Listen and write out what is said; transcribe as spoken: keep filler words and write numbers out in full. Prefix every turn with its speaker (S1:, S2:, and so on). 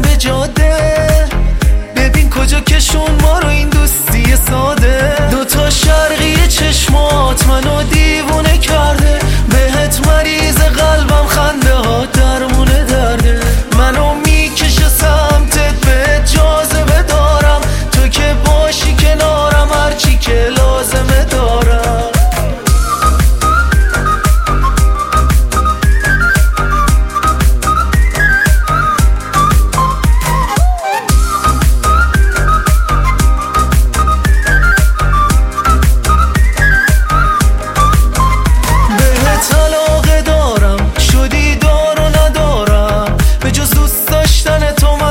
S1: به جاده، ببین کجا کشون ما رو این دوستی ساده. دوتا شرقی چشمات منو دیوونه کرده، بهت مریض قلبم خنده ها درمونه درده. منو میکشه سمتت به جاذبه دارم، تو که باشی کنارم هرچی که لازمه دارم. شدی دار و ندارم به جز دوست داشتن تو.